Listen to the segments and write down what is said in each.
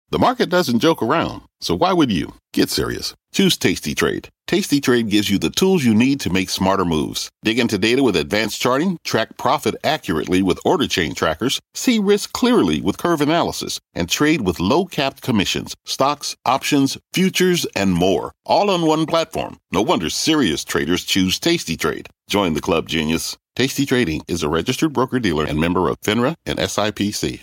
The market doesn't joke around, so why would you? Get serious. Choose Tasty Trade. Tasty Trade gives you the tools you need to make smarter moves. Dig into data with advanced charting, track profit accurately with order chain trackers, see risk clearly with curve analysis, and trade with low-capped commissions, stocks, options, futures, and more. All on one platform. No wonder serious traders choose Tasty Trade. Join the club, genius. Tasty Trading is a registered broker-dealer and member of FINRA and SIPC.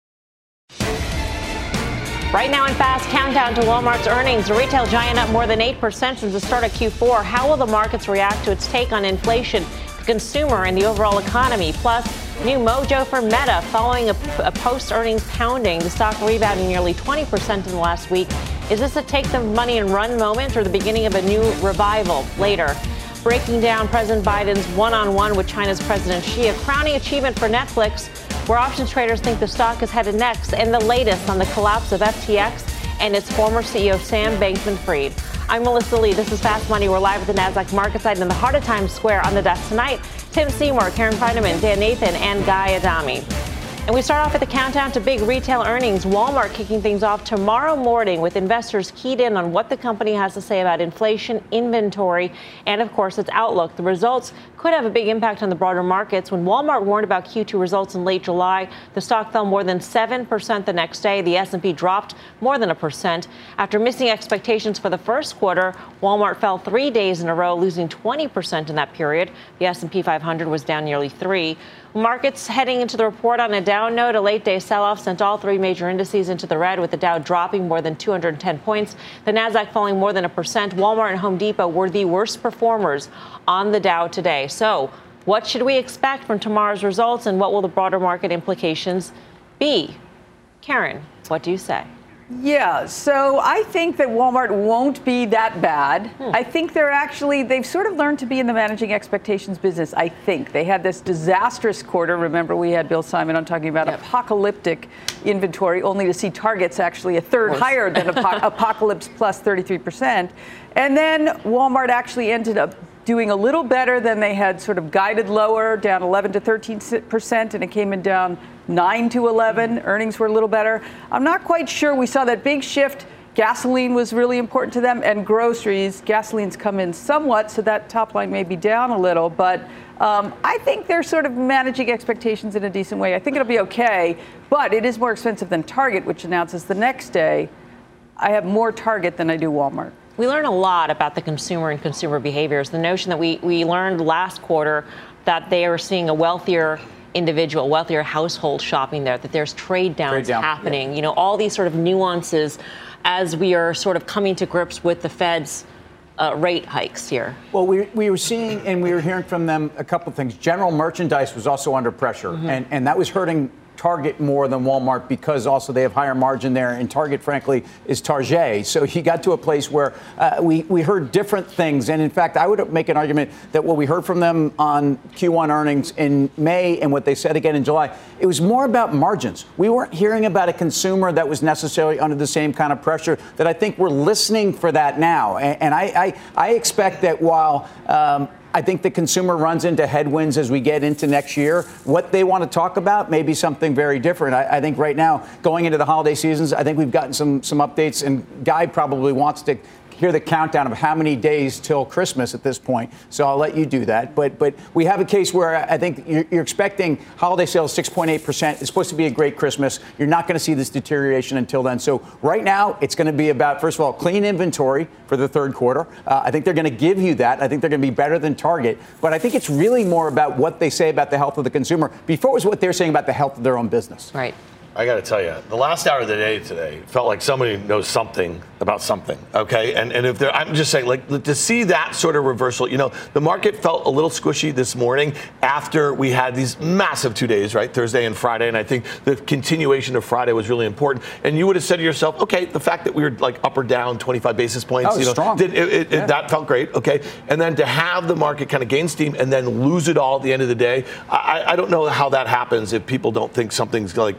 Right now in Fast Countdown to Walmart's earnings, the retail giant up more than 8% since the start of Q4. How will the markets react to its take on inflation, the consumer, and the overall economy? Plus, new mojo for Meta following a post-earnings pounding. The stock rebounding nearly 20% in the last week. Is this a take the money and run moment or the beginning of a new revival? Later, breaking down President Biden's one-on-one with China's President Xi, a crowning achievement for Netflix, where options traders think the stock is headed next, and the latest on the collapse of FTX and its former CEO Sam Bankman-Fried. I'm Melissa Lee. This is Fast Money. We're live at the NASDAQ market site in the heart of Times Square. On the desk tonight, Tim Seymour, Karen Feineman, Dan Nathan, and Guy Adami. And we start off with the countdown to big retail earnings. Walmart kicking things off tomorrow morning with investors keyed in on what the company has to say about inflation, inventory, and, of course, its outlook. The results could have a big impact on the broader markets. When Walmart warned about Q2 results in late July, the stock fell more than 7% the next day. The S&P dropped more than 1%. After missing expectations for the first quarter, Walmart fell 3 days in a row, losing 20% in that period. The S&P 500 was down nearly 3%. Markets heading into the report on a down note. A late-day sell-off sent all three major indices into the red, with the Dow dropping more than 210 points, the Nasdaq falling more than 1%. Walmart and Home Depot were the worst performers on the Dow today. So what should we expect from tomorrow's results, and what will the broader market implications be? Karen, what do you say? Yeah, so I think that Walmart won't be that bad. I think they've sort of learned to be in the managing expectations business, I think. They had this disastrous quarter. Remember, we had Bill Simon on talking about apocalyptic inventory, only to see Target's actually a third higher than Apocalypse plus 33%. And then Walmart actually ended up doing a little better than they had sort of guided lower, down 11 to 13%, and it came in down 9 to 11. Earnings were a little better. I'm not quite sure we saw that big shift. Gasoline was really important to them, and groceries. Gasoline's come in somewhat, so that top line may be down a little, but I think they're sort of managing expectations in a decent way. I think it'll be okay, but it is more expensive than Target, which announces the next day. I have more Target than I do Walmart. We learn a lot about the consumer and consumer behaviors. The notion that we learned last quarter that they are seeing a wealthier individual, wealthier household shopping there, that there's trade downs happening, you know, all these sort of nuances as we are sort of coming to grips with the Fed's rate hikes here. Well, we were seeing and we were hearing from them a couple of things. General merchandise was also under pressure, and that was hurting Target more than Walmart because also they have higher margin there, and Target, frankly, is Target. So he got to a place where we heard different things. And in fact, I would make an argument that what we heard from them on Q1 earnings in May and what they said again in July, it was more about margins. We weren't hearing about a consumer that was necessarily under the same kind of pressure that I think we're listening for that now. And I expect that while I think the consumer runs into headwinds as we get into next year, what they want to talk about may be something very different. I think right now, going into the holiday seasons, I think we've gotten some updates, and Guy probably wants to hear the countdown of how many days till Christmas at this point. So I'll let you do that. But we have a case where I think you're expecting holiday sales 6.8%. It's supposed to be a great Christmas. You're not going to see this deterioration until then. So right now, it's going to be about, first of all, clean inventory for the third quarter. I think they're going to give you that. I think they're going to be better than Target. But I think it's really more about what they say about the health of the consumer. Before it was what they're saying about the health of their own business. Right. I got to tell you, the last hour of the day today felt like somebody knows something about something, okay? And if they're, I'm just saying, like, to see that sort of reversal, you know, the market felt a little squishy this morning after we had these massive 2 days, right, Thursday and Friday, and I think the continuation of Friday was really important. And you would have said to yourself, okay, the fact that we were like up or down 25 basis points, you know, strong. That felt great, okay? And then to have the market kind of gain steam and then lose it all at the end of the day, I don't know how that happens if people don't think something's like coming out.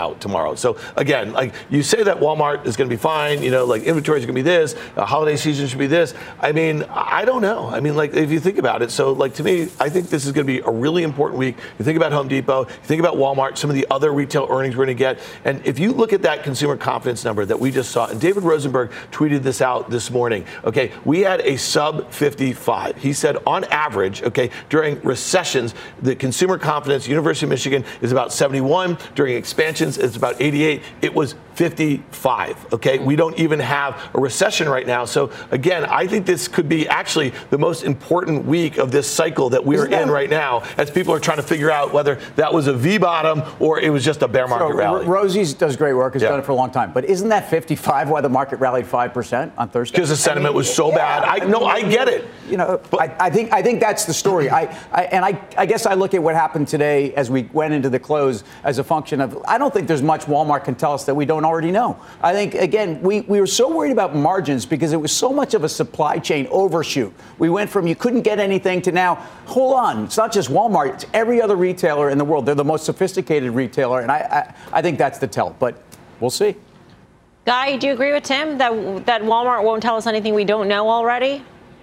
out tomorrow. So again, like you say that Walmart is going to be fine, like inventories are going to be this, holiday season should be this. I mean, I don't know. I mean, like if you think about it, so like to me, I think this is going to be a really important week. You think about Home Depot, you think about Walmart, some of the other retail earnings we're going to get. And if you look at that consumer confidence number that we just saw, and David Rosenberg tweeted this out this morning, okay, we had a sub 55. He said on average, okay, during recessions, the consumer confidence, University of Michigan, is about 71. During expansions, it's about 88. It was 55, okay? We don't even have a recession right now. So again, I think this could be actually the most important week of this cycle that we're in right now, as people are trying to figure out whether that was a V bottom or it was just a bear market rally. Rosie's does great work, has done it for a long time. But isn't that 55 why the market rallied 5% on Thursday? Because the sentiment was so bad. I get it. But I think that's the story. I guess I look at what happened today as we went into the close as a function of, I don't think there's much Walmart can tell us that we don't already know. I think, again, we were so worried about margins because it was so much of a supply chain overshoot. We went from you couldn't get anything to now, hold on, it's not just Walmart, it's every other retailer in the world. They're the most sophisticated retailer, and I think that's the tell, but we'll see. Guy, do you agree with Tim that Walmart won't tell us anything we don't know already?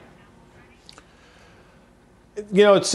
It's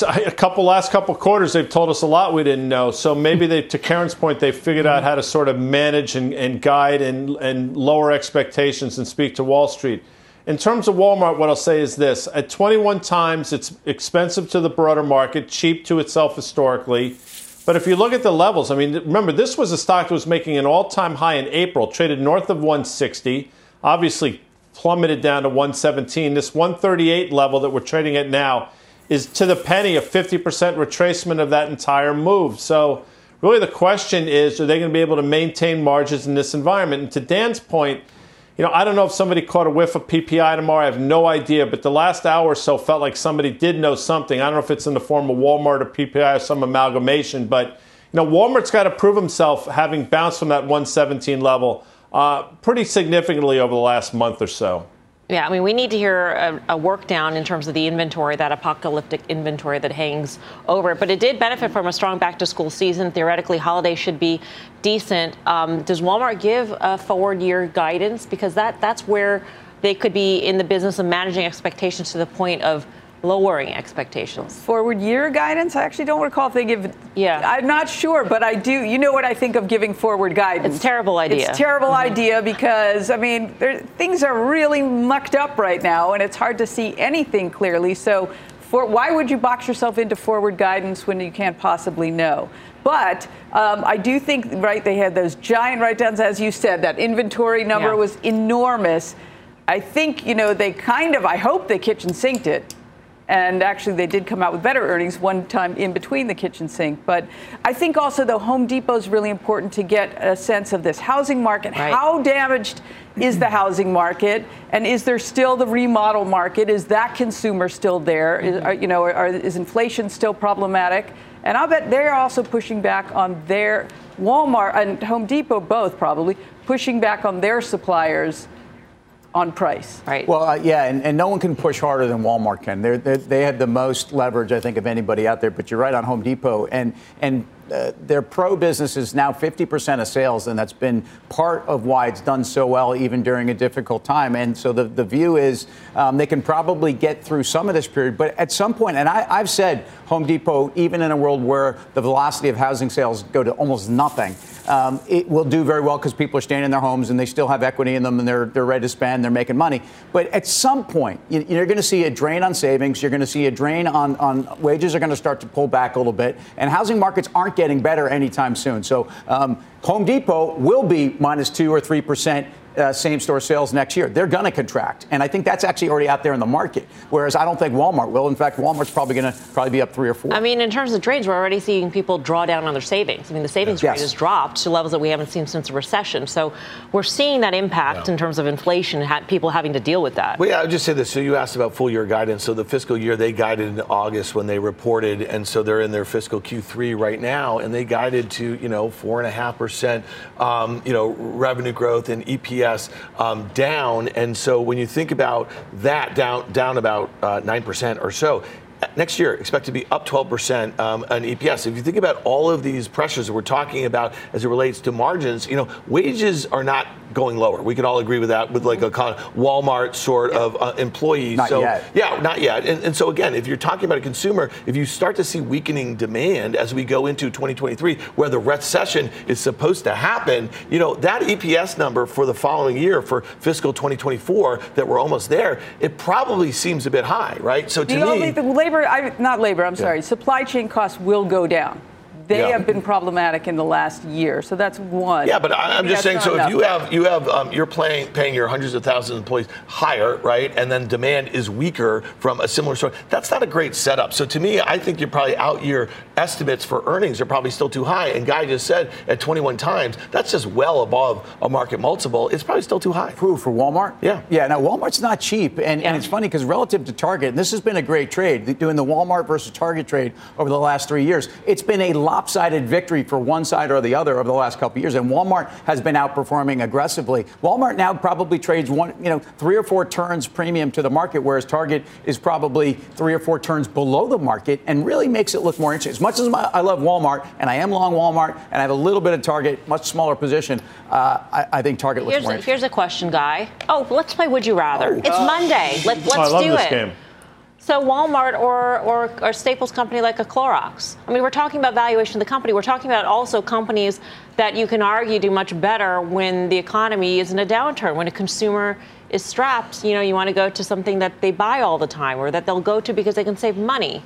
last couple quarters they've told us a lot we didn't know. So maybe to Karen's point, they figured out how to sort of manage and guide and lower expectations and speak to Wall Street. In terms of Walmart, what I'll say is this: at 21 times, it's expensive to the broader market, cheap to itself historically. But if you look at the levels, I mean, remember, this was a stock that was making an all-time high in April, traded north of 160, obviously plummeted down to 117. This 138 level that we're trading at now is to the penny a 50% retracement of that entire move. So really the question is, are they going to be able to maintain margins in this environment? And to Dan's point, I don't know if somebody caught a whiff of PPI tomorrow. I have no idea. But the last hour or so felt like somebody did know something. I don't know if it's in the form of Walmart or PPI or some amalgamation. But, Walmart's got to prove himself, having bounced from that 117 level pretty significantly over the last month or so. Yeah, I mean, we need to hear a work down in terms of the inventory, that apocalyptic inventory that hangs over it. But it did benefit from a strong back-to-school season. Theoretically, holiday should be decent. Does Walmart give a forward-year guidance? Because that's where they could be in the business of managing expectations to the point of lowering expectations. Forward year guidance? I actually don't recall if they give. Yeah. I'm not sure, but I do. You know what I think of giving forward guidance? It's a terrible idea. It's a terrible idea because, I mean, things are really mucked up right now, and it's hard to see anything clearly. So why would you box yourself into forward guidance when you can't possibly know? But I do think, right, they had those giant write-downs, as you said. That inventory number was enormous. I think, I hope they kitchen sinked it. And actually, they did come out with better earnings one time in between the kitchen sink. But I think also, though, Home Depot is really important to get a sense of this housing market. Right. How damaged is the housing market? And is there still the remodel market? Is that consumer still there? Is inflation still problematic? And I'll bet they're also pushing back on their Walmart and Home Depot, both probably, pushing back on their suppliers on price. Right. Well, and no one can push harder than Walmart can. They have the most leverage, I think, of anybody out there. But you're right on Home Depot. And their pro business is now 50% of sales, and that's been part of why it's done so well even during a difficult time. And so the view is they can probably get through some of this period. But at some point, and I've said Home Depot, even in a world where the velocity of housing sales go to almost nothing, it will do very well because people are staying in their homes and they still have equity in them and they're ready to spend, they're making money. But at some point, you're going to see a drain on savings. You're going to see a drain on wages are going to start to pull back a little bit. And housing markets aren't getting better anytime soon. So Home Depot will be minus 2 or 3% same-store sales next year. They're going to contract. And I think that's actually already out there in the market, whereas I don't think Walmart will. In fact, Walmart's probably going to be up 3 or 4. I mean, in terms of drains, we're already seeing people draw down on their savings. I mean, the savings rate has dropped to levels that we haven't seen since a recession. So we're seeing that impact in terms of inflation, people having to deal with that. Well, yeah, I would just say this. So you asked about full year guidance. So the fiscal year, they guided in August when they reported, and so they're in their fiscal Q3 right now, and they guided to, 4.5%, revenue growth and EPS down. And so when you think about that down about 9% or so, next year expect to be up 12% on EPS. If you think about all of these pressures that we're talking about as it relates to margins, wages are not going lower. We can all agree with that, with like a kind of Walmart sort of employees. Not yet. Yeah, not yet. And so again, if you're talking about a consumer, if you start to see weakening demand as we go into 2023, where the recession is supposed to happen, that EPS number for the following year, for fiscal 2024, that we're almost there, it probably seems a bit high, right? So supply chain costs will go down. They have been problematic in the last year, so that's one. Yeah, but I'm just saying. So if you're paying your hundreds of thousands of employees higher, right, and then demand is weaker from a similar source, that's not a great setup. So to me, I think you're probably out year estimates for earnings are probably still too high. And Guy just said at 21 times, that's just well above a market multiple. It's probably still too high. For Walmart? Yeah. Yeah. Now Walmart's not cheap, and it's funny because relative to Target, and this has been a great trade, doing the Walmart versus Target trade over the last 3 years. It's been a lopsided victory for one side or the other over the last couple of years, and Walmart has been outperforming aggressively. Walmart now probably trades 3 or 4 turns premium to the market, whereas Target is probably 3 or 4 turns below the market, and really makes it look more interesting. As much as I love Walmart, and I am long Walmart, and I have a little bit of Target, much smaller position, I think Target looks more interesting. Here's a question, Guy. Oh, let's play Would You Rather. It's Monday. Let's do it. I love this game. So Walmart or Staples company like a Clorox. I mean, we're talking about valuation of the company. We're talking about also companies that you can argue do much better when the economy is in a downturn, when a consumer is strapped. You want to go to something that they buy all the time or that they'll go to because they can save money.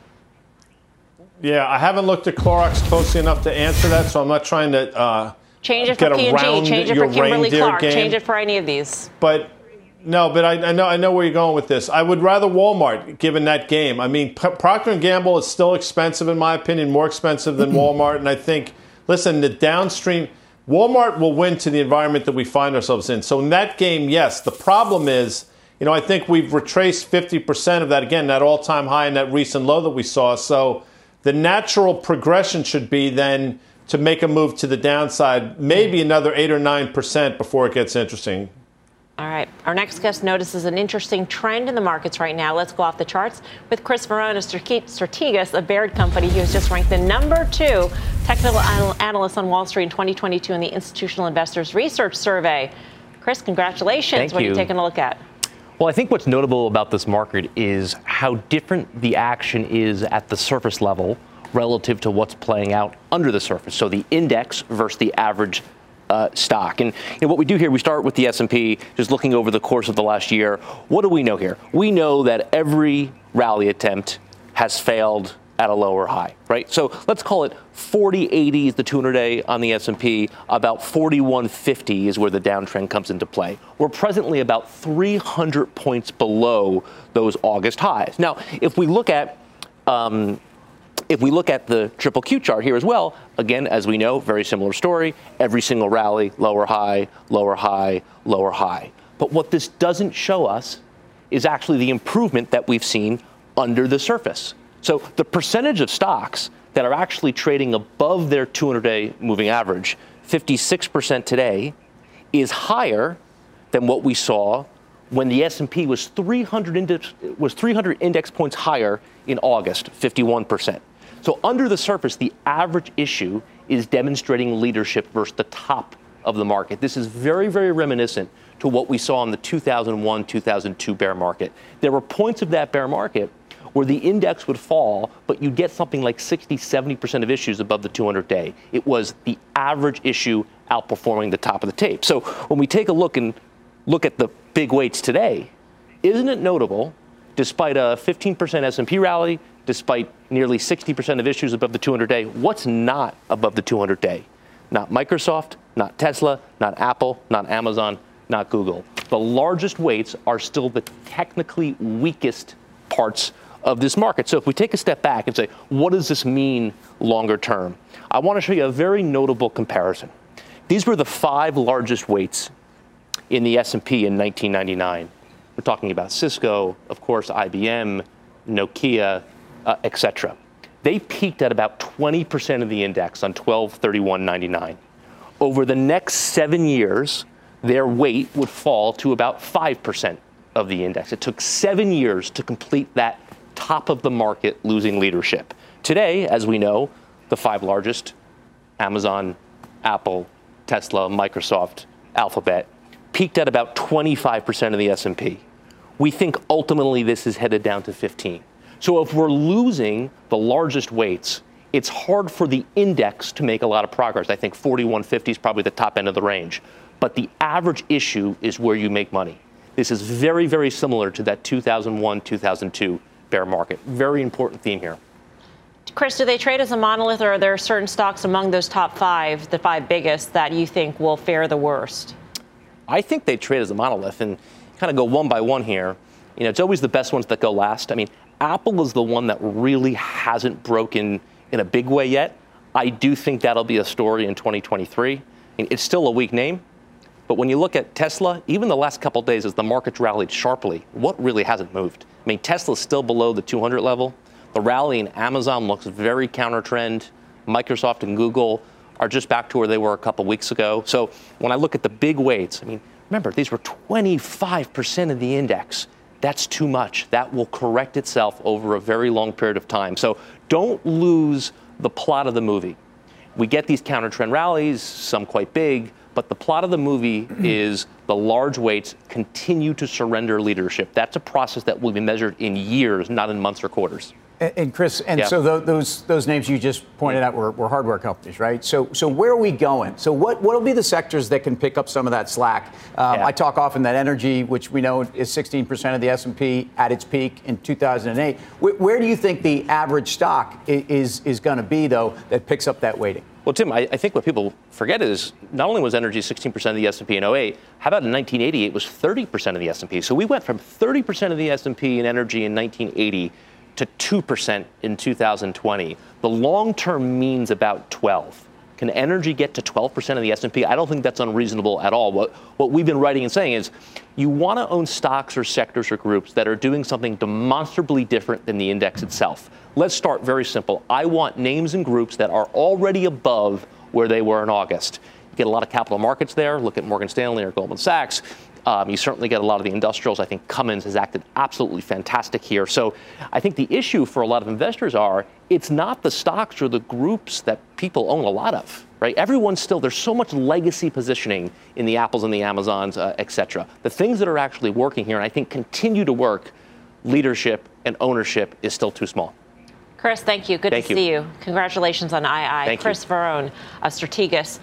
Yeah, I haven't looked at Clorox closely enough to answer that, so I'm not trying to change it for P&G, change it for Kimberly-Clark, change it for any of these. But I know where you're going with this. I would rather Walmart, given that game. I mean, Procter & Gamble is still expensive, in my opinion, more expensive than Walmart. And I think, listen, the downstream, Walmart will win to the environment that we find ourselves in. So in that game, yes. The problem is, I think we've retraced 50% of that, again, that all-time high and that recent low that we saw. So the natural progression should be then to make a move to the downside, maybe another 8 or 9% before it gets interesting. All right. Our next guest notices an interesting trend in the markets right now. Let's go off the charts with Chris Verona-Strategas of Baird Company. He was just ranked the number 2 technical analyst on Wall Street in 2022 in the Institutional Investors Research Survey. Chris, congratulations. Thank you. What are you taking a look at? Well, I think what's notable about this market is how different the action is at the surface level relative to what's playing out under the surface. So the index versus the average stock. And what we do here, we start with the S&P, just looking over the course of the last year. What do we know here? We know that every rally attempt has failed at a lower high, right? So let's call it 40.80 is the 200-day on the S&P. About 41.50 is where the downtrend comes into play. We're presently about 300 points below those August highs. Now, if we look at the triple Q chart here as well, again, as we know, very similar story. Every single rally, lower high, lower high, lower high. But what this doesn't show us is actually the improvement that we've seen under the surface. So the percentage of stocks that are actually trading above their 200-day moving average, 56% today, is higher than what we saw when the S&P was 300 index points higher in August, 51%. So under the surface, the average issue is demonstrating leadership versus the top of the market. This is very, very reminiscent to what we saw in the 2001-2002 bear market. There were points of that bear market where the index would fall, but you'd get something like 60-70% of issues above the 200-day. It was the average issue outperforming the top of the tape. So when we take a look at the big weights today, isn't it notable, despite a 15% S&P rally, despite nearly 60% of issues above the 200-day, what's not above the 200-day? Not Microsoft, not Tesla, not Apple, not Amazon, not Google. The largest weights are still the technically weakest parts of this market. So if we take a step back and say, what does this mean longer term? I want to show you a very notable comparison. These were the 5 largest weights in the S&P in 1999. We're talking about Cisco, of course, IBM, Nokia, etc. They peaked at about 20% of the index on 12/31/99. Over the next 7 years, their weight would fall to about 5% of the index. It took 7 years to complete that top of the market losing leadership. Today, as we know, the 5 largest, Amazon, Apple, Tesla, Microsoft, Alphabet, peaked at about 25% of the S&P. We think ultimately this is headed down to 15. So if we're losing the largest weights, it's hard for the index to make a lot of progress. I think 4150 is probably the top end of the range. But the average issue is where you make money. This is very, very similar to that 2001, 2002 bear market. Very important theme here. Chris, do they trade as a monolith, or are there certain stocks among those top 5, the 5 biggest, that you think will fare the worst? I think they trade as a monolith, and kind of go one by one here. You know, it's always the best ones that go last. I mean, Apple is the one that really hasn't broken in a big way yet. I do think that'll be a story in 2023. I mean, it's still a weak name, but when you look at Tesla, even the last couple of days as the market's rallied sharply, what really hasn't moved? I mean, Tesla's still below the 200 level. The rally in Amazon looks very counter-trend. Microsoft and Google are just back to where they were a couple weeks ago. So when I look at the big weights, I mean, remember, these were 25% of the index. That's too much. That will correct itself over a very long period of time. So don't lose the plot of the movie. We get these counter-trend rallies, some quite big, but the plot of the movie is the large weights continue to surrender leadership. That's a process that will be measured in years, not in months or quarters. And Chris, so those names you just pointed out were hardware companies, right? So where are we going? So what will be the sectors that can pick up some of that slack? I talk often that energy, which we know is 16% of the S&P at its peak in 2008. Where do you think the average stock is going to be, though, that picks up that weighting? Well, Tim, I think what people forget is not only was energy 16% of the S&P in 08, how about in 1980 it was 30% of the S&P? So we went from 30% of the S&P in energy in 1980 to 2% in 2020. The long-term mean's about 12. Can energy get to 12% of the S&P? I don't think that's unreasonable at all. What we've been writing and saying is you want to own stocks or sectors or groups that are doing something demonstrably different than the index itself. Let's start very simple. I want names and groups that are already above where they were in August. You get a lot of capital markets there. Look at Morgan Stanley or Goldman Sachs. You certainly get a lot of the industrials. I think Cummins has acted absolutely fantastic here. So I think the issue for a lot of investors it's not the stocks or the groups that people own a lot of, right? Everyone's still, there's so much legacy positioning in the Apples and the Amazons, et cetera. The things that are actually working here, and I think continue to work, leadership and ownership is still too small. Chris, thank you. Good to see you. Congratulations on II. Thank Chris Verone of Strategas.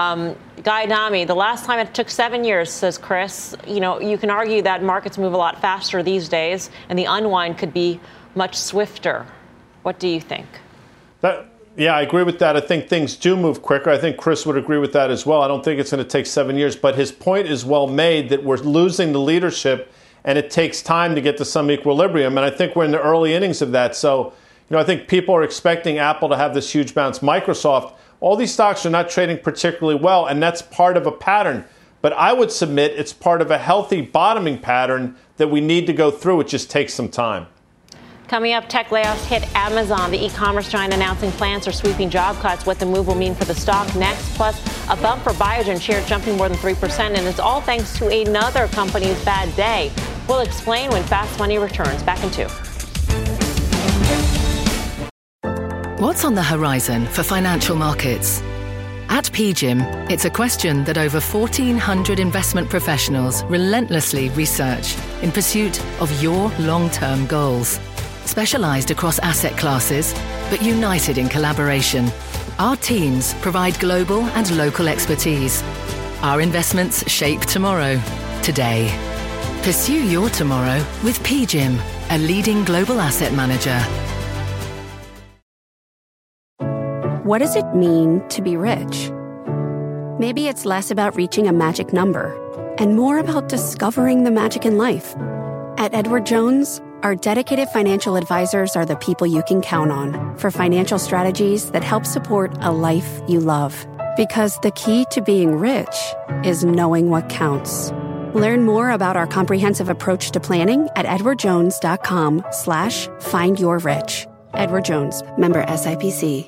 Guy Adami, the last time it took 7 years, says Chris. You know, you can argue that markets move a lot faster these days, and the unwind could be much swifter. What do you think? Yeah, I agree with that. I think things do move quicker. I think Chris would agree with that as well. I don't think it's going to take 7 years, but his point is well made that we're losing the leadership, and it takes time to get to some equilibrium. And I think we're in the early innings of that. So, I think people are expecting Apple to have this huge bounce. Microsoft, all these stocks are not trading particularly well, and that's part of a pattern. But I would submit it's part of a healthy bottoming pattern that we need to go through. It just takes some time. Coming up, tech layoffs hit Amazon. The e-commerce giant announcing plans for sweeping job cuts, what the move will mean for the stock next. Plus, a bump for Biogen shares jumping more than 3%, and it's all thanks to another company's bad day. We'll explain when Fast Money returns. Back in 2. What's on the horizon for financial markets? At PGIM, it's a question that over 1,400 investment professionals relentlessly research in pursuit of your long-term goals. Specialized across asset classes, but united in collaboration, our teams provide global and local expertise. Our investments shape tomorrow, today. Pursue your tomorrow with PGIM, a leading global asset manager. What does it mean to be rich? Maybe it's less about reaching a magic number and more about discovering the magic in life. At Edward Jones, our dedicated financial advisors are the people you can count on for financial strategies that help support a life you love. Because the key to being rich is knowing what counts. Learn more about our comprehensive approach to planning at edwardjones.com/findyourrich. Edward Jones, member SIPC.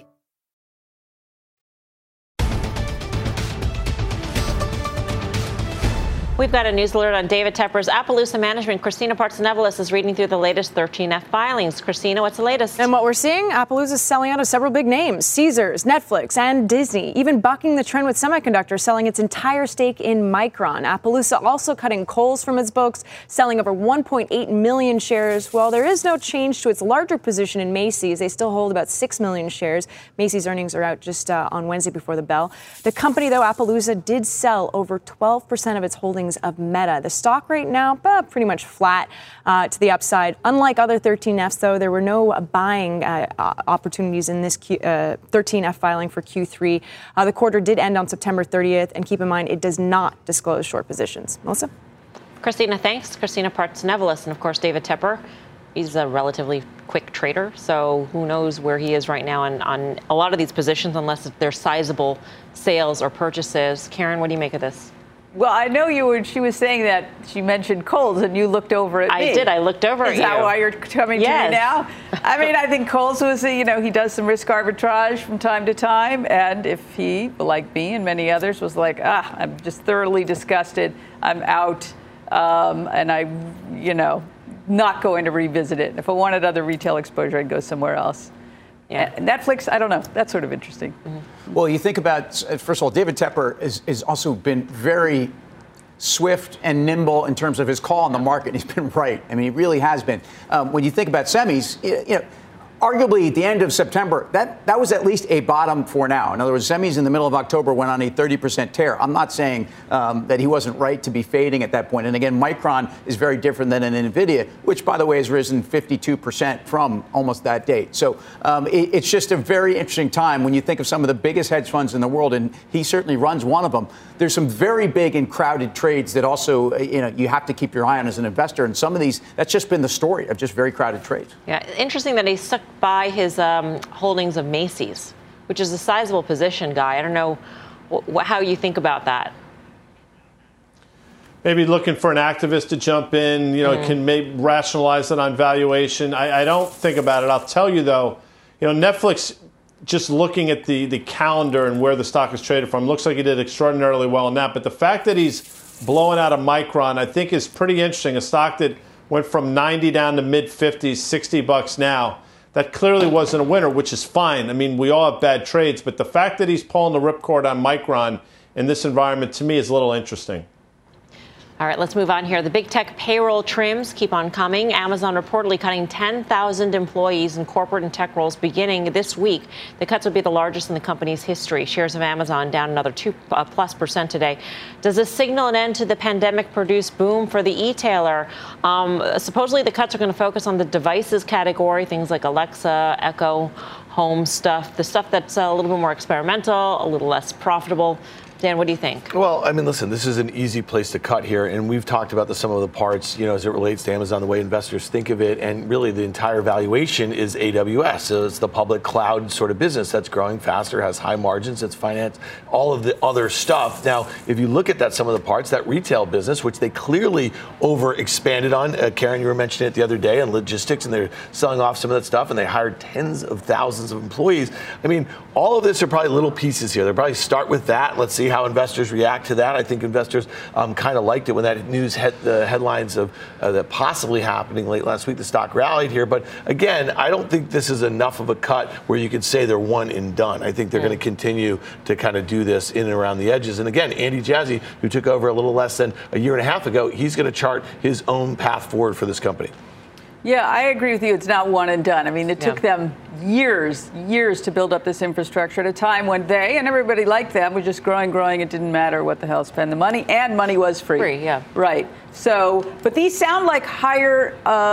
We've got a news alert on David Tepper's Appaloosa management. Christina Partsinevelos is reading through the latest 13F filings. Christina, what's the latest? And what we're seeing, Appaloosa is selling out of several big names, Caesars, Netflix, and Disney, even bucking the trend with semiconductors, selling its entire stake in Micron. Appaloosa also cutting Kohl's from its books, selling over 1.8 million shares. While there is no change to its larger position in Macy's, they still hold about 6 million shares. Macy's earnings are out just on Wednesday before the bell. The company, though, Appaloosa, did sell over 12% of its holdings of Meta. The stock right now, pretty much flat to the upside. Unlike other 13Fs, though, there were no buying opportunities in this 13F filing for Q3. The quarter did end on September 30th, and keep in mind, it does not disclose short positions. Melissa? Christina, thanks. Christina Partsinevelos, and of course, David Tepper. He's a relatively quick trader, so who knows where he is right now on a lot of these positions, unless they're sizable sales or purchases. Karen, what do you make of this? Well, I know she was saying that she mentioned Kohl's, and you looked over at me. I did. I looked over at you. Is that why you're coming to me now? I mean, I think Kohl's was, he does some risk arbitrage from time to time. And if he, like me and many others, was like, I'm just thoroughly disgusted, I'm out, and I, not going to revisit it. If I wanted other retail exposure, I'd go somewhere else. Yeah. Netflix, I don't know. That's sort of interesting. Mm-hmm. Well, you think about, first of all, David Tepper has also been very swift and nimble in terms of his call on the market. He's been right. I mean, he really has been. When you think about semis, arguably at the end of September, that was at least a bottom for now. In other words, semis in the middle of October went on a 30% tear. I'm not saying that he wasn't right to be fading at that point. And again, Micron is very different than an NVIDIA, which, by the way, has risen 52% from almost that date. So it's just a very interesting time when you think of some of the biggest hedge funds in the world, and he certainly runs one of them. There's some very big and crowded trades that also, you have to keep your eye on as an investor. And some of these, that's just been the story of just very crowded trades. Yeah, interesting that he stuck by his holdings of Macy's, which is a sizable position, Guy. I don't know how you think about that. Maybe looking for an activist to jump in, can maybe rationalize it on valuation. I don't think about it. I'll tell you, though, Netflix, just looking at the calendar and where the stock is traded from, looks like he did extraordinarily well in that. But the fact that he's blowing out of Micron, I think, is pretty interesting. A stock that went from 90 down to mid-50s, $60 now. That clearly wasn't a winner, which is fine. I mean, we all have bad trades. But the fact that he's pulling the ripcord on Micron in this environment, to me, is a little interesting. All right, let's move on here. The big tech payroll trims keep on coming. Amazon reportedly cutting 10,000 employees in corporate and tech roles beginning this week. The cuts would be the largest in the company's history. Shares of Amazon down another 2+% today. Does this signal an end to the pandemic-produced boom for the e-tailer? Supposedly, the cuts are going to focus on the devices category, things like Alexa, Echo, home stuff, the stuff that's a little bit more experimental, a little less profitable. Dan, what do you think? Well, I mean, listen, this is an easy place to cut here, and we've talked about the sum of the parts, as it relates to Amazon, the way investors think of it, and really the entire valuation is AWS. So it's the public cloud sort of business that's growing faster, has high margins, it's finance, all of the other stuff. Now, if you look at that sum of the parts, that retail business, which they clearly over-expanded on, Karen, you were mentioning it the other day, and logistics, and they're selling off some of that stuff, and they hired tens of thousands of employees. I mean, all of this are probably little pieces here. They'll probably start with that. Let's see how investors react to that. I think investors kind of liked it when that news the headlines of that possibly happening late last week. The stock rallied here. But again, I don't think this is enough of a cut where you could say they're one and done. I think they're going to continue to kind of do this in and around the edges. And again, Andy Jassy, who took over a little less than a year and a half ago, he's going to chart his own path forward for this company. Yeah, I agree with you. It's not one and done. I mean, it took them years to build up this infrastructure at a time when they and everybody like them was just growing. It didn't matter what the hell spend the money, and money was free. Right. So, but these sound like higher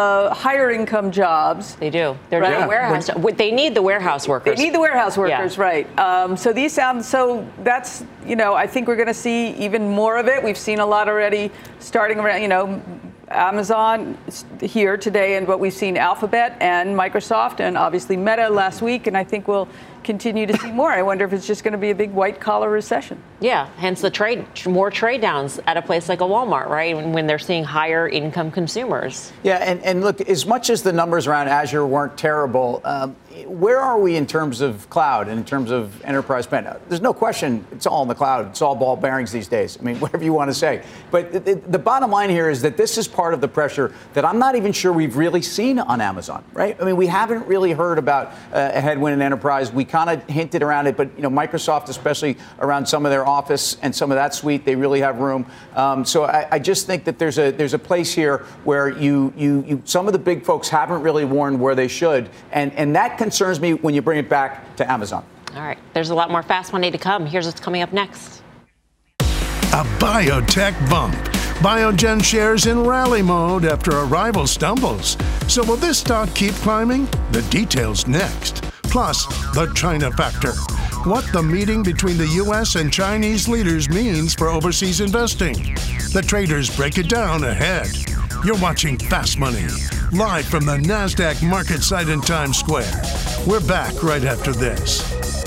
income jobs. They do. They're doing warehouse. They need the warehouse workers. They need the warehouse workers, right? So these sound that's I think we're going to see even more of it. We've seen a lot already starting around Amazon here today, and what we've seen Alphabet and Microsoft and obviously Meta last week, and I think we'll continue to see more. I wonder if it's just going to be a big white-collar recession. Yeah, hence the more trade downs at a place like a Walmart, right, when they're seeing higher income consumers. Yeah, and look, as much as the numbers around Azure weren't terrible, where are we in terms of cloud and in terms of enterprise spend? There's no question it's all in the cloud. It's all ball bearings these days. I mean, whatever you want to say. But the bottom line here is that this is part of the pressure that I'm not even sure we've really seen on Amazon, right? I mean, we haven't really heard about a headwind in enterprise. We kind of hinted around it, but Microsoft, especially around some of their Office and some of that suite, they really have room. So I just think that there's a place here where you some of the big folks haven't really warned where they should, and that concerns me when you bring it back to Amazon. All right, there's a lot more Fast Money to come. Here's what's coming up next. A biotech bump. Biogen shares in rally mode after a rival stumbles. So will this stock keep climbing? The details next. Plus, the China factor. What the meeting between the U.S. and Chinese leaders means for overseas investing. The traders break it down ahead. You're watching Fast Money, live from the NASDAQ market site in Times Square. We're back right after this.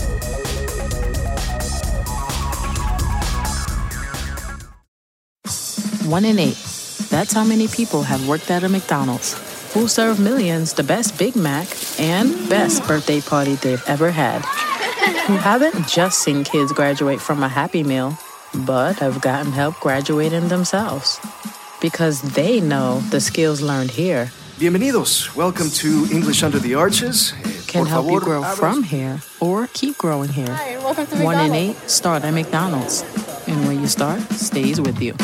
One in 8. That's how many people have worked at a McDonald's. Who serve millions the best Big Mac and best birthday party they've ever had. Who haven't just seen kids graduate from a Happy Meal, but have gotten help graduating themselves. Because they know the skills learned here Bienvenidos. Welcome to English Under the Arches. Can help you grow from here or keep growing here. Hi, welcome to 1 in McDonald's. 8 start at McDonald's. And when you start, stays with you.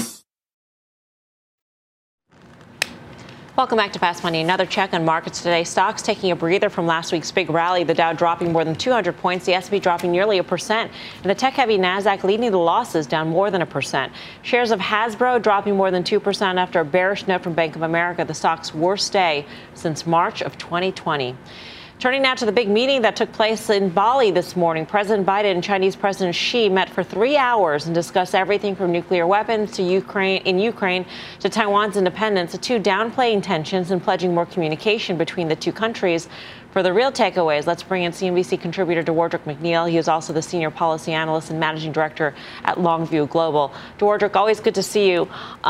Welcome back to Fast Money. Another check on markets today. Stocks taking a breather from last week's big rally. The Dow dropping more than 200 points. The S&P dropping nearly 1%. And the tech-heavy Nasdaq leading the losses, down more than 1%. Shares of Hasbro dropping more than 2% after a bearish note from Bank of America, the stock's worst day since March of 2020. Turning now to the big meeting that took place in Bali this morning. President Biden and Chinese President Xi met for 3 hours and discussed everything from nuclear weapons to Ukraine to Taiwan's independence, the two downplaying tensions and pledging more communication between the two countries. For the real takeaways, let's bring in CNBC contributor Dewardrick McNeil. He is also the senior policy analyst and managing director at Longview Global. Dewardrick, always good to see you.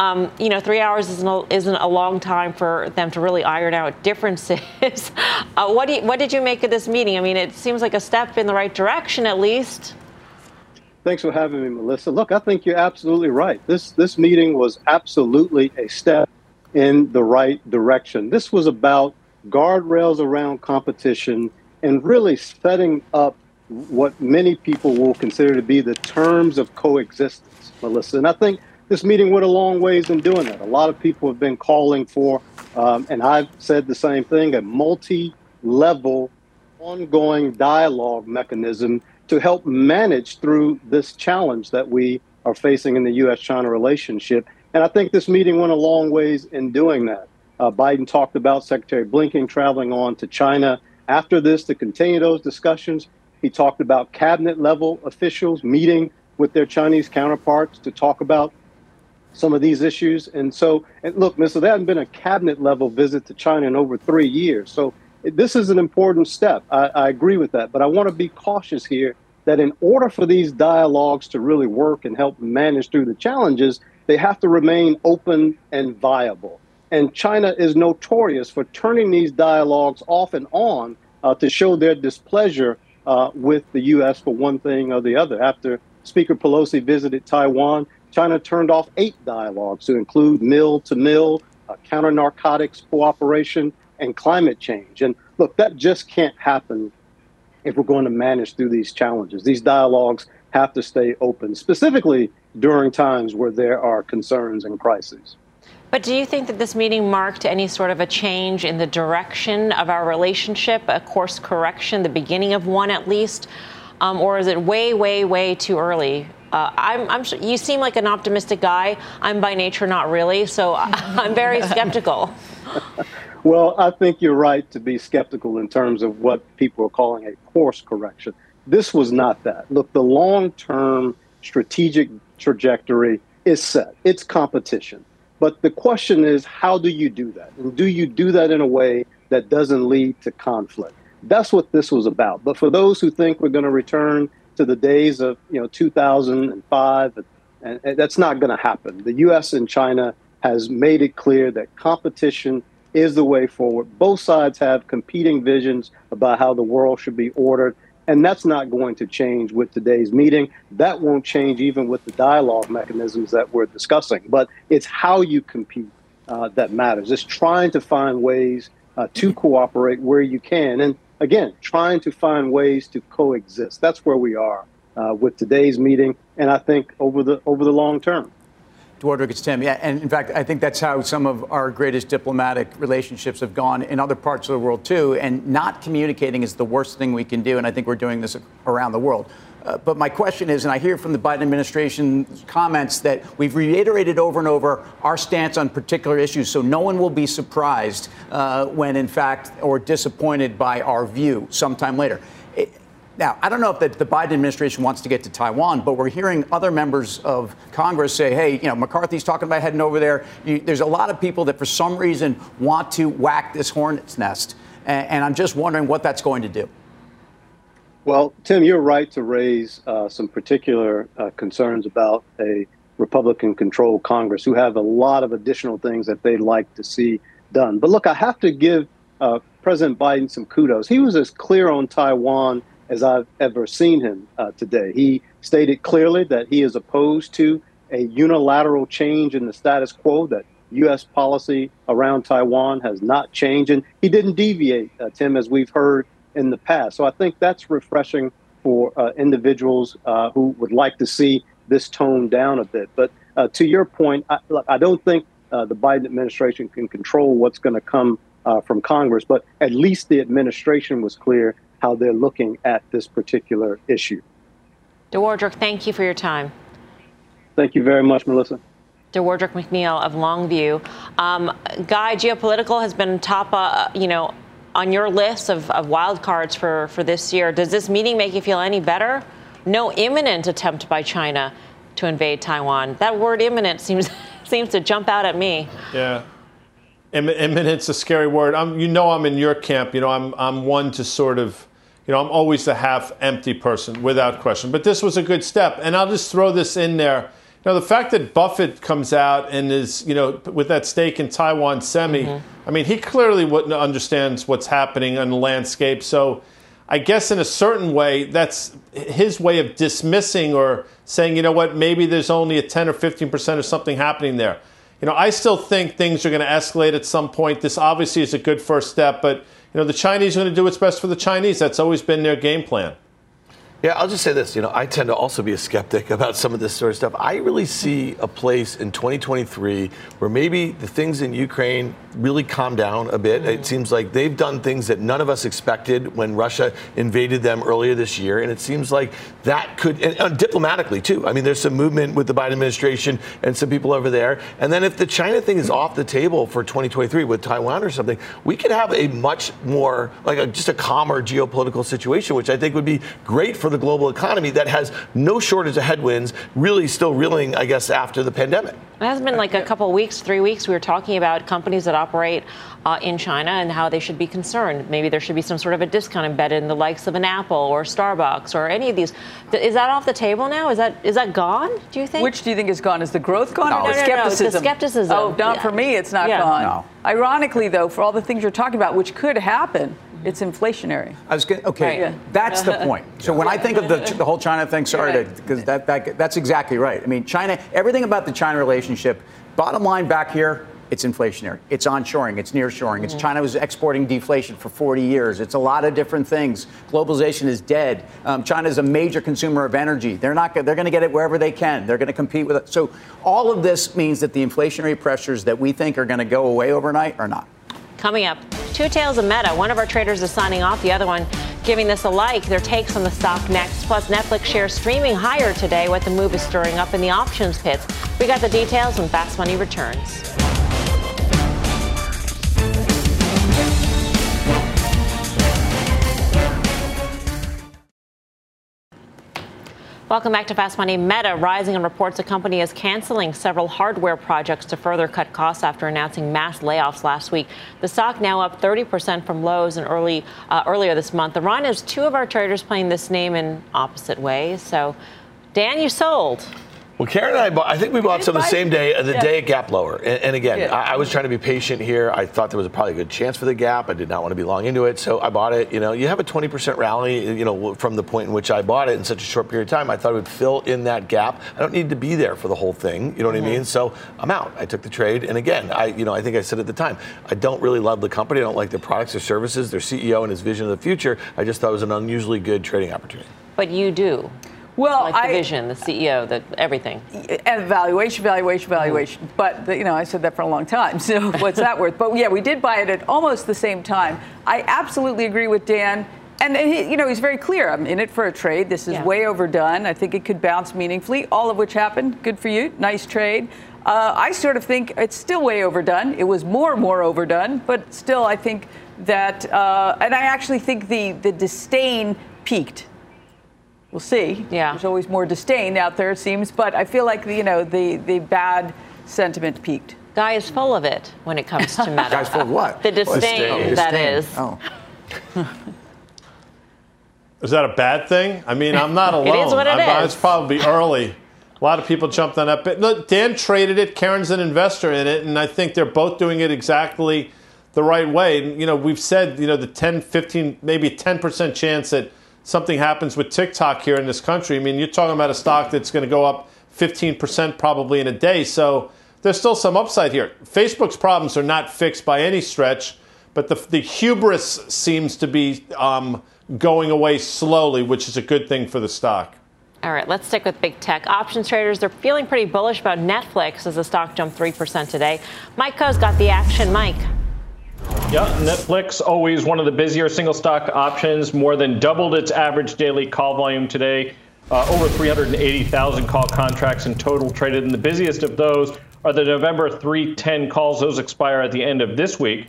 3 hours isn't a long time for them to really iron out differences. What did you make of this meeting? I mean, it seems like a step in the right direction, at least. Thanks for having me, Melissa. Look, I think you're absolutely right. This meeting was absolutely a step in the right direction. This was about guardrails around competition and really setting up what many people will consider to be the terms of coexistence, Melissa. And I think this meeting went a long ways in doing that. A lot of people have been calling for, and I've said the same thing, a multi-level ongoing dialogue mechanism to help manage through this challenge that we are facing in the U.S.-China relationship. And I think this meeting went a long ways in doing that. Biden talked about Secretary Blinken traveling on to China after this to continue those discussions. He talked about cabinet-level officials meeting with their Chinese counterparts to talk about some of these issues. And look, Mr. There hasn't been a cabinet-level visit to China in over 3 years. So this is an important step. I agree with that. But I want to be cautious here that in order for these dialogues to really work and help manage through the challenges, they have to remain open and viable. And China is notorious for turning these dialogues off and on to show their displeasure with the U.S. for one thing or the other. After Speaker Pelosi visited Taiwan, China turned off 8 dialogues to include mill-to-mill, counter-narcotics cooperation, and climate change. And look, that just can't happen if we're going to manage through these challenges. These dialogues have to stay open, specifically during times where there are concerns and crises. But do you think that this meeting marked any sort of a change in the direction of our relationship, a course correction, the beginning of one at least? Or is it way, way, way too early? I'm sure you seem like an optimistic guy. I'm by nature not really, so I'm very skeptical. Well, I think you're right to be skeptical in terms of what people are calling a course correction. This was not that. Look, the long-term strategic trajectory is set. It's competition. But the question is, how do you do that? And do you do that in a way that doesn't lead to conflict? That's what this was about. But for those who think we're going to return to the days of 2005, and that's not going to happen. The U.S. and China has made it clear that competition is the way forward. Both sides have competing visions about how the world should be ordered, and that's not going to change with today's meeting. That won't change even with the dialogue mechanisms that we're discussing. But it's how you compete that matters. It's trying to find ways to cooperate where you can. And again, trying to find ways to coexist. That's where we are with today's meeting, and I think over the long term. Dwardric, it's Tim. Yeah, and in fact, I think that's how some of our greatest diplomatic relationships have gone in other parts of the world, too. And not communicating is the worst thing we can do, and I think we're doing this around the world. But my question is, and I hear from the Biden administration's comments that we've reiterated over and over our stance on particular issues, so no one will be surprised when, in fact, or disappointed by our view sometime later. Now, I don't know if the Biden administration wants to get to Taiwan, but we're hearing other members of Congress say, hey, McCarthy's talking about heading over there. There's a lot of people that for some reason want to whack this hornet's nest. And I'm just wondering what that's going to do. Well, Tim, you're right to raise some particular concerns about a Republican-controlled Congress who have a lot of additional things that they'd like to see done. But look, I have to give President Biden some kudos. He was as clear on Taiwan as I've ever seen him today. He stated clearly that he is opposed to a unilateral change in the status quo, that U.S. policy around Taiwan has not changed. And he didn't deviate, Tim, as we've heard in the past. So I think that's refreshing for individuals who would like to see this toned down a bit. But to your point, I don't think the Biden administration can control what's going to come from Congress, but at least the administration was clear how they're looking at this particular issue. Dwardric, thank you for your time. Thank you very much, Melissa. Dwardric McNeil of Longview. Guy, geopolitical has been top, on your list of wild cards for this year. Does this meeting make you feel any better? No imminent attempt by China to invade Taiwan. That word imminent seems to jump out at me. Yeah. Imminent's a scary word. I'm in your camp. I'm one to sort of, I'm always the half-empty person, without question. But this was a good step. And I'll just throw this in there. The fact that Buffett comes out and is, with that stake in Taiwan Semi, I mean, he clearly understands what's happening on the landscape. So I guess in a certain way, that's his way of dismissing or saying, maybe there's only a 10 or 15% of something happening there. I still think things are going to escalate at some point. This obviously is a good first step, but, the Chinese are going to do what's best for the Chinese. That's always been their game plan. Yeah, I'll just say this. I tend to also be a skeptic about some of this sort of stuff. I really see a place in 2023 where maybe the things in Ukraine really calm down a bit. It seems like they've done things that none of us expected when Russia invaded them earlier this year. And it seems like that could, and diplomatically too. I mean, there's some movement with the Biden administration and some people over there. And then if the China thing is off the table for 2023 with Taiwan or something, we could have a much more, just a calmer geopolitical situation, which I think would be great for the global economy that has no shortage of headwinds, really still reeling, I guess, after the pandemic. It has been like a couple of weeks, 3 weeks. We were talking about companies that operate in China and how they should be concerned. Maybe there should be some sort of a discount embedded in the likes of an Apple or Starbucks or any of these. Is that off the table now? Is that gone, do you think? Which do you think is gone? Is the growth gone? No, or skepticism? The skepticism. Oh, not for me. It's not gone. No. Ironically, though, for all the things you're talking about, which could happen, it's inflationary. That's the point. So when I think of the whole China thing, because that's exactly right. I mean, China, everything about the China relationship, bottom line back here, it's inflationary. It's onshoring. It's nearshoring. It's China was exporting deflation for 40 years. It's a lot of different things. Globalization is dead. China is a major consumer of energy. They're going to get it wherever they can. They're going to compete with it. So all of this means that the inflationary pressures that we think are going to go away overnight are not. Coming up, two tales of Meta. One of our traders is signing off, the other one giving this a like. Their takes on the stock next. Plus, Netflix shares streaming higher today. What the move is stirring up in the options pits. We got the details when Fast Money returns. Welcome back to Fast Money. Meta rising on reports the company is canceling several hardware projects to further cut costs after announcing mass layoffs last week. The stock now up 30% from lows in earlier this month. Ron, has two of our traders playing this name in opposite ways. So, Dan, you sold. Well, Karen and I think we bought some the same day, the day it gapped lower. And again, I was trying to be patient here. I thought there was probably a good chance for the gap. I did not want to be long into it, so I bought it. You have a 20% rally, from the point in which I bought it in such a short period of time. I thought it would fill in that gap. I don't need to be there for the whole thing. You know what I mean? So I'm out. I took the trade. And again, I think I said at the time, I don't really love the company. I don't like their products or services, their CEO and his vision of the future. I just thought it was an unusually good trading opportunity. But you do. Well, like the vision, the CEO, everything. And valuation. But, I said that for a long time. So what's that worth? But, yeah, we did buy it at almost the same time. I absolutely agree with Dan. And, he's very clear. I'm in it for a trade. This is way overdone. I think it could bounce meaningfully, all of which happened. Good for you. Nice trade. I sort of think it's still way overdone. It was more overdone. But still, I think that and I actually think the disdain peaked. We'll see. Yeah. There's always more disdain out there, it seems. But I feel like, the bad sentiment peaked. Guy is full of it when it comes to Meta. Guy's full of what? The disdain, that is. Oh. Is that a bad thing? I mean, I'm not alone. It is what it is. It's probably early. A lot of people jumped on that. But look, Dan traded it. Karen's an investor in it. And I think they're both doing it exactly the right way. We've said, the 10, 15, maybe 10% chance that something happens with TikTok here in this country. I mean, you're talking about a stock that's going to go up 15% probably in a day. So there's still some upside here. Facebook's problems are not fixed by any stretch, but the hubris seems to be going away slowly, which is a good thing for the stock. All right, let's stick with big tech. Options traders, they're feeling pretty bullish about Netflix as the stock jumped 3% today. Mike Coe's got the action. Mike. Yeah, Netflix, always one of the busier single stock options, more than doubled its average daily call volume today. Over 380,000 call contracts in total traded, and the busiest of those are the November 310 calls. Those expire at the end of this week.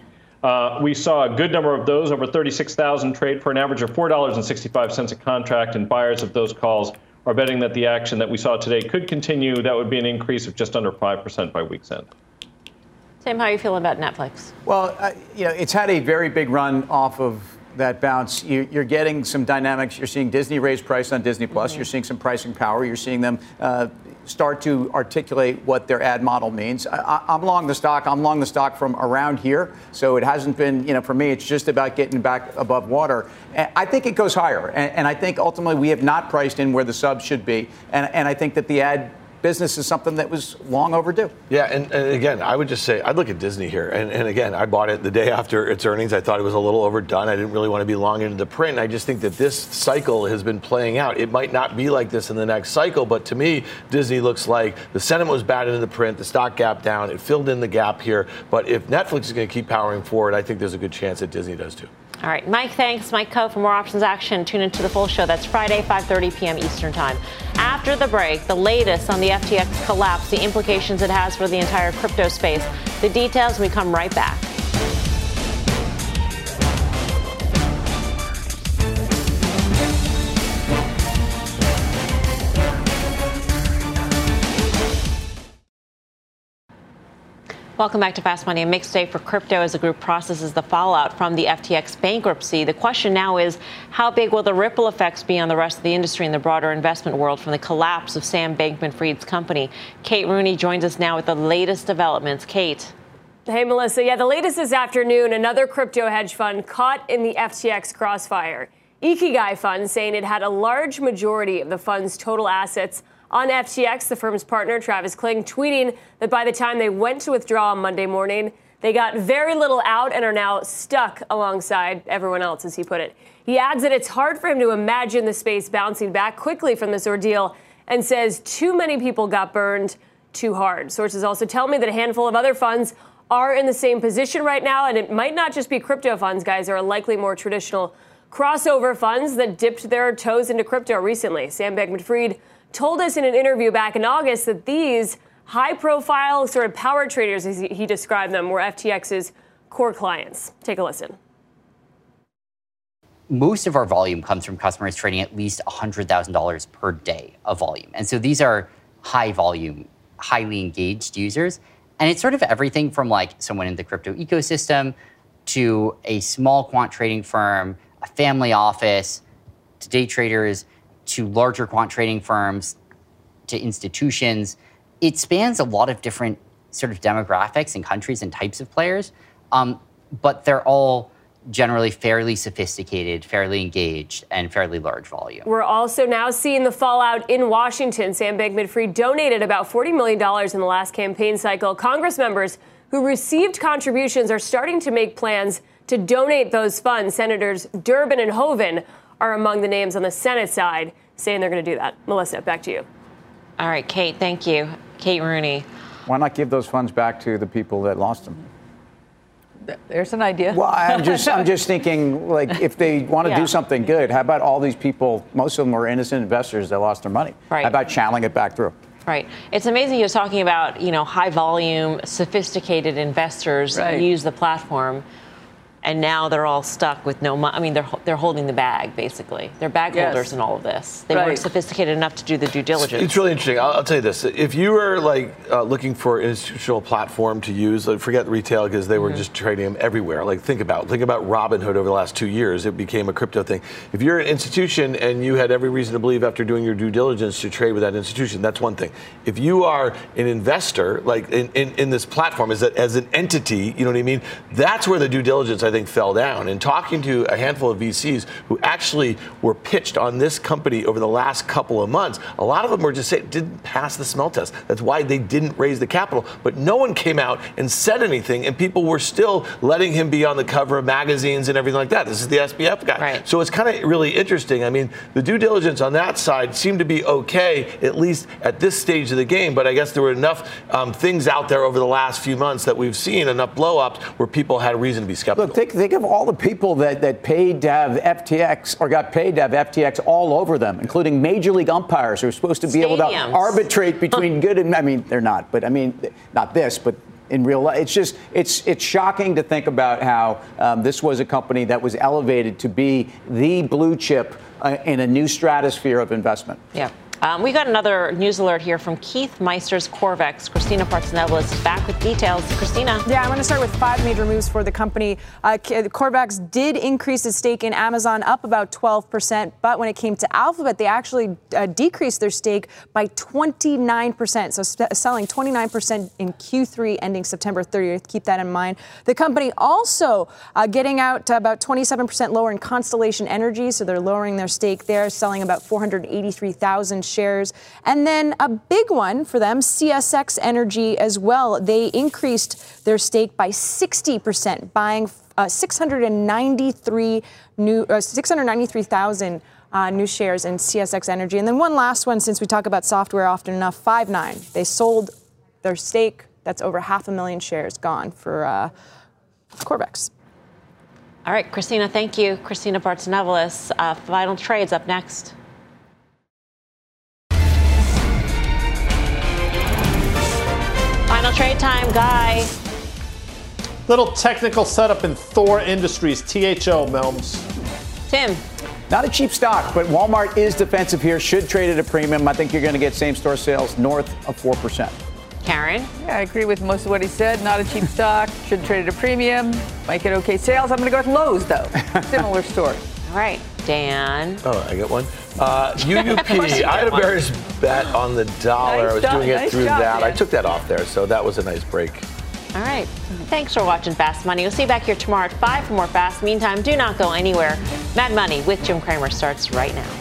We saw a good number of those, over 36,000 trade for an average of $4.65 a contract, and buyers of those calls are betting that the action that we saw today could continue. That would be an increase of just under 5% by week's end. Tim, how are you feeling about Netflix? Well, it's had a very big run off of that bounce. You're getting some dynamics. You're seeing Disney raise price on Disney Plus. Mm-hmm. You're seeing some pricing power. You're seeing them start to articulate what their ad model means. I'm long the stock. I'm long the stock from around here. So it hasn't been, for me, it's just about getting back above water. And I think it goes higher. And I think ultimately we have not priced in where the sub should be. And I think that the ad business is something that was long overdue. Yeah, and again, I would just say, I'd look at Disney here. And again, I bought it the day after its earnings. I thought it was a little overdone. I didn't really want to be long into the print. I just think that this cycle has been playing out. It might not be like this in the next cycle, but to me, Disney looks like the sentiment was bad into the print, the stock gap down, it filled in the gap here. But if Netflix is going to keep powering forward, I think there's a good chance that Disney does too. All right, Mike, thanks. Mike Coe for more options action. Tune into the full show. That's Friday, 5:30 p.m. Eastern Time. After the break, the latest on the FTX collapse, the implications it has for the entire crypto space. The details when we come right back. Welcome back to Fast Money. A mixed day for crypto as the group processes the fallout from the FTX bankruptcy. The question now is, how big will the ripple effects be on the rest of the industry and the broader investment world from the collapse of Sam Bankman-Fried's company? Kate Rooney joins us now with the latest developments. Kate. Hey, Melissa. Yeah, the latest this afternoon, another crypto hedge fund caught in the FTX crossfire. Ikigai Fund saying it had a large majority of the fund's total assets on FTX, the firm's partner, Travis Kling, tweeting that by the time they went to withdraw on Monday morning, they got very little out and are now stuck alongside everyone else, as he put it. He adds that it's hard for him to imagine the space bouncing back quickly from this ordeal and says too many people got burned too hard. Sources also tell me that a handful of other funds are in the same position right now, and it might not just be crypto funds, guys. There are likely more traditional crossover funds that dipped their toes into crypto recently. Sam Bankman-Fried told us in an interview back in August that these high-profile sort of power traders, as he described them, were FTX's core clients. Take a listen. most of our volume comes from customers trading at least $100,000 per day of volume. And so these are high volume, highly engaged users. And it's sort of everything from like someone in the crypto ecosystem to a small quant trading firm, a family office, to day traders, to larger quant trading firms, to institutions. It spans a lot of different sort of demographics and countries and types of players, but they're all generally fairly sophisticated, fairly engaged, and fairly large volume. We're also now seeing the fallout in Washington. Sam Bankman-Fried donated about $40 million in the last campaign cycle. Congress members who received contributions are starting to make plans to donate those funds. Senators Durbin and Hoeven are among the names on the Senate side saying they're going to do that. Melissa, back to you. All right, Kate, thank you. Kate Rooney. Why not give those funds back to the people that lost them? There's an idea. Well, I'm just thinking, like, if they want to do something good, how about all these people? Most of them were innocent investors that lost their money. Right. How about channeling it back through? Right. It's amazing he was talking about, high volume, sophisticated investors use the platform. And now they're all stuck with no money. I mean, they're holding the bag, basically. They're bag holders in all of this. They weren't sophisticated enough to do the due diligence. It's really interesting. I'll tell you this. If you were looking for an institutional platform to use, forget retail because they were just trading them everywhere. Think about Robinhood over the last 2 years. It became a crypto thing. If you're an institution and you had every reason to believe after doing your due diligence to trade with that institution, that's one thing. If you are an investor, like in this platform as an entity, you know what I mean? That's where the due diligence, I think, fell down. And talking to a handful of VCs who actually were pitched on this company over the last couple of months, a lot of them were just saying didn't pass the smell test. That's why they didn't raise the capital. But no one came out and said anything, and people were still letting him be on the cover of magazines and everything like that. This is the SBF guy. Right. So it's kind of really interesting. I mean, the due diligence on that side seemed to be okay, at least at this stage of the game. But I guess there were enough things out there over the last few months that we've seen, enough blow-ups where people had a reason to be skeptical. Look, think of all the people that paid to have FTX or got paid to have FTX all over them, including major league umpires who are supposed to be able to arbitrate between good and, I mean, they're not, but I mean, not this, but in real life. It's just, it's shocking to think about how this was a company that was elevated to be the blue chip in a new stratosphere of investment. Yeah. We got another news alert here from Keith Meister's Corvex. Christina Partsinevelos is back with details. Christina. Yeah, I'm going to start with 5 major moves for the company. Corvex did increase its stake in Amazon up about 12%, but when it came to Alphabet, they actually decreased their stake by 29%. So selling 29% in Q3 ending September 30th. Keep that in mind. The company also getting out to about 27% lower in Constellation Energy. So they're lowering their stake there, selling about 483,000 shares. And then a big one for them, CSX Energy as well. They increased their stake by 60%, buying 693,000 new shares in CSX Energy. And then one last one, since we talk about software often enough, Five9. They sold their stake. That's over 500,000 shares gone for Corvex. All right, Christina, thank you. Christina Partsinevelos. Final trades up next. Final trade time, Guy. Little technical setup in Thor Industries, THO, Melms. Tim. Not a cheap stock, but Walmart is defensive here, should trade at a premium. I think you're going to get same-store sales north of 4%. Karen? Yeah, I agree with most of what he said. Not a cheap stock, should trade at a premium, might get okay sales. I'm going to go with Lowe's, though. Similar story. All right, Dan. Oh, I got one. UUP, I had a bearish bet on the dollar. I was doing it through that. I took that off there, so that was a nice break. All right. Thanks for watching Fast Money. We'll see you back here tomorrow at 5 for more Fast. Meantime, do not go anywhere. Mad Money with Jim Cramer starts right now.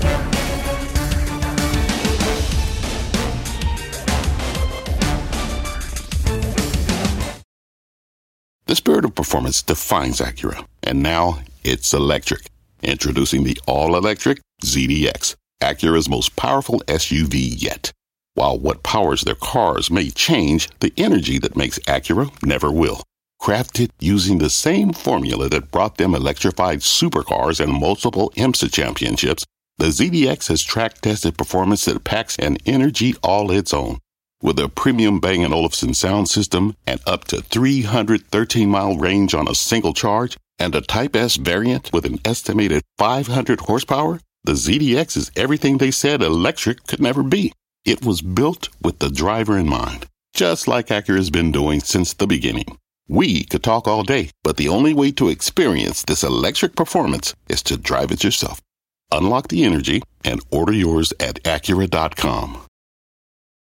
The spirit of performance defines Acura, and now it's electric. Introducing the all-electric ZDX, Acura's most powerful SUV yet. While what powers their cars may change, the energy that makes Acura never will. Crafted using the same formula that brought them electrified supercars and multiple IMSA championships, the ZDX has track-tested performance that packs an energy all its own. With a premium Bang & Olufsen sound system and up to 313-mile range on a single charge, and a Type S variant with an estimated 500 horsepower, the ZDX is everything they said electric could never be. It was built with the driver in mind, just like Acura's been doing since the beginning. We could talk all day, but the only way to experience this electric performance is to drive it yourself. Unlock the energy and order yours at Acura.com.